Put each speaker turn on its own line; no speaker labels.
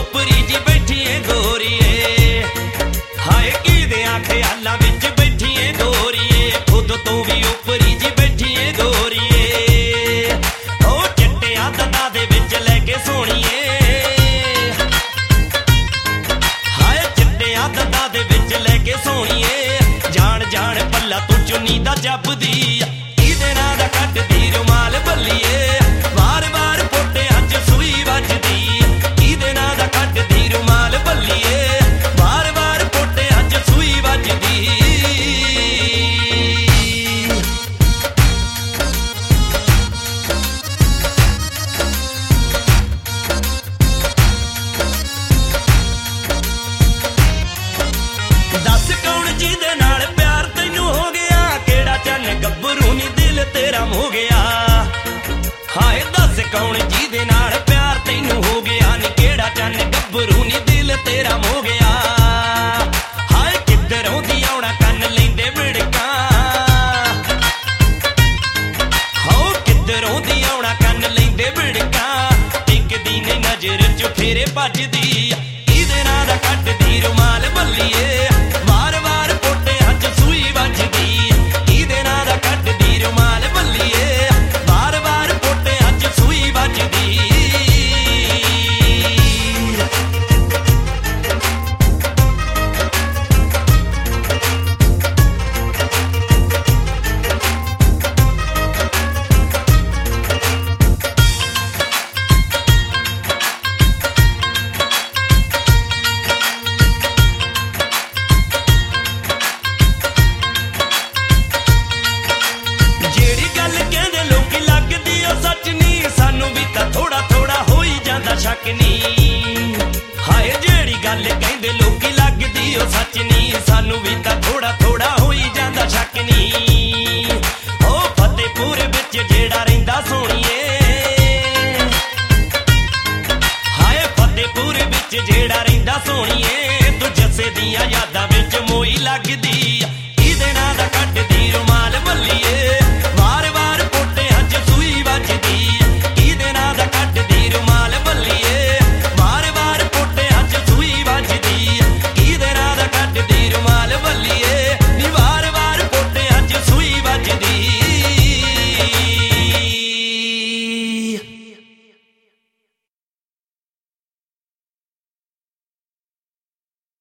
उपरी जी बैठिए गोरीए, हाय किदियां ख्यालां विच बैठिए गोरीए, खुद तो भी उपरी जी बैठिए गोरीए। ओ चिट्टियां दंदां दे विच लैके सोहणीए, हाय चिट्टियां दंदां दे विच लैके सोहणीए, जान जान पल्ला तू चुन्नी दा जपदी, किदे नां दा कटदी रुमाल बल्लीए, वार वार पोटियां च सूई वजदी, किदे नां दा कटदी रुमाल बल्लीए, वार वार पोटियां च सूई वजदी। दस कौन जिहदे नाल प्यार तैनू हो गया, केड़ा चन्न गब्बरू नी दिल तेरा हो गया, हाय दस कौन जिहदे नाल प्यार तैनू हो गया नी, केड़ा चन्न गब्बरू नी दिल तेरा हो गया, हाय किधरों दी आउणा कन्न लैंदे विड़कां, हाओ किधरों दी आउणा कन्न लैंदे विड़कां, टिकदी नहीं नजर च फेरे भजदी, किदे नां दा कटदी रुमाल बल्लीए, वार वार पोटियां च सूई वजदी, किदे नां दा कटदी रुमाल बल्लीए, वार वार पोटियां च सूई वजदी। ਜਿਹੜੀ ਗੱਲ ਕਹਿੰਦੇ ਲੋਕੀ ਲੱਗਦੀ ਉਹ ਸੱਚ ਨੀ, ਸਾਨੂੰ ਵੀ ਤਾਂ ਥੋੜਾ ਥੋੜਾ ਹੋ ਹੀ ਜਾਂਦਾ ਸ਼ੱਕ ਨੀ, ਹਾਏ ਜਿਹੜੀ ਗੱਲ ਕਹਿੰਦੇ ਲੋਕੀ ਲੱਗਦੀ ਉਹ ਸੱਚ ਨੀ, ਸਾਨੂੰ ਵੀ ਤਾਂ ਥੋੜਾ ਥੋੜਾ ਹੋ ਹੀ ਜਾਂਦਾ ਸ਼ੱਕ ਨੀ। ਉਹ ਫਤਿਹਪੁਰ ਵਿੱਚ ਜਿਹੜਾ ਰਹਿੰਦਾ ਸੋਹਣੀਏ, ਹਾਏ ਫਤਿਹਪੁਰ ਵਿੱਚ ਜਿਹੜਾ ਰਹਿੰਦਾ ਸੋਹਣੀਏ, ਤੂੰ ਜੱਸੇ ਦੀਆਂ ਯਾਦਾਂ ਵਿੱਚ ਮੋਈ ਲੱਗਦੀ, ਕਿਹਦੇ ਨਾਂ ਦਾ ਕੱਟਦੀ ਰੁਮਾਲ ਬੱਲੀਏ,